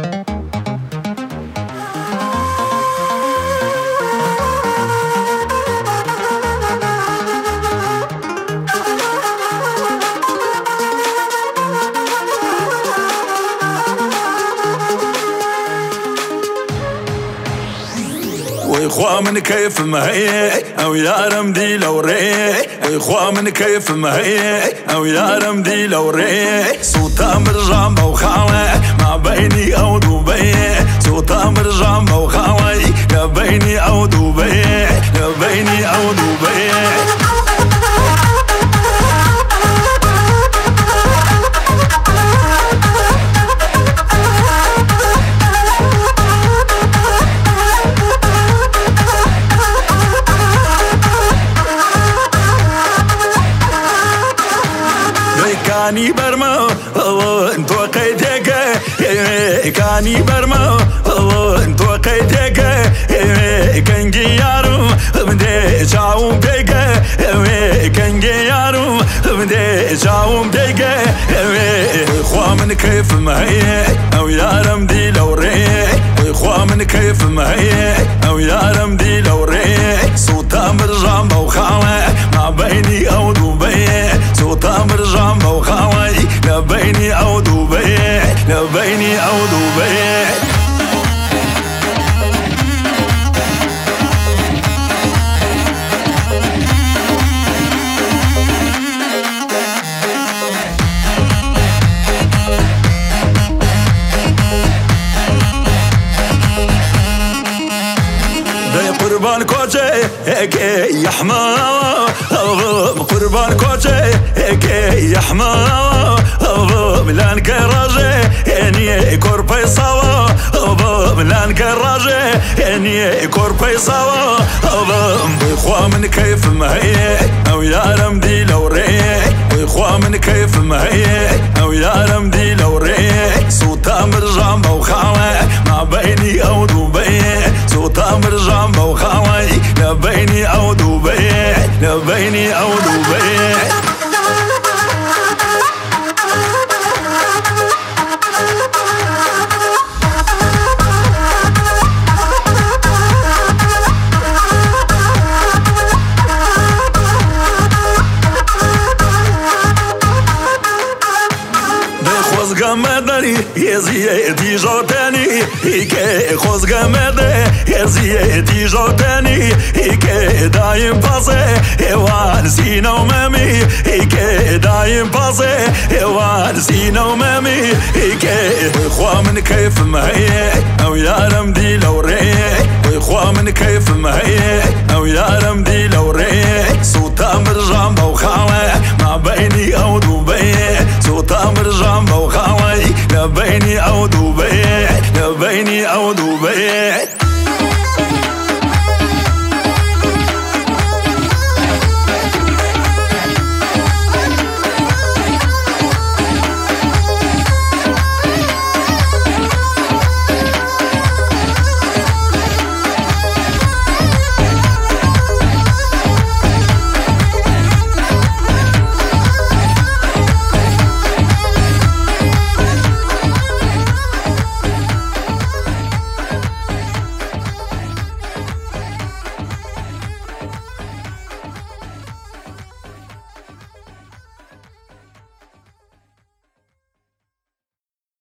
وإخوة من كيف ما هي أو يا رمدي لو ري وإخوة من كيف ما هي أو يا رمدي لو ري صوتها مرجع وخاوي ما بيني أو دبي صوتها مرجع وخاوي لا بيني أو دبي لا بيني أو دبي كاني برما انتو قيدك كاني برما انتو قيدك كنجي يارو بدي شاوم بيك كنجي يارو بدي شاوم بيك اخوة من كيف ما هي او يا رمدي لو ري اخوة من كيف ما هي او يا رمدي لو ري صوتها مرجع وخاوي ما بيني او دبي صوتها مرجع وخاوي لا بيني او دبي لا بيني او دبي قربان كوتشي هيك يا حمام قربان كوتشي هيك يا حمام ملان كراجي يعني كوربي صوا ملان كراجي يعني كوربي صوا اخوة من كيف ما هي او يا رمدي لو ري اخوة من كيف ما هي او يا رمدي لو ري صوتها مرجع وخاوي ما بيني او دبي صوتها مرجع وخاوي لا بيني او دبي لا بيني او دبي غمدني يا زيادي جوتاني هيك خوز غمدني يا زيادي جوتاني هيك دايم بازي هوان سينا ومامي هيك دايم بازي هوان سينا ومامي هيك اخوة من كيف ما هي او يا رمدي لو ري اخوة من كيف ما هي او يا رمدي لو ري صوتها مرجع وخاوي ما بيني او دبي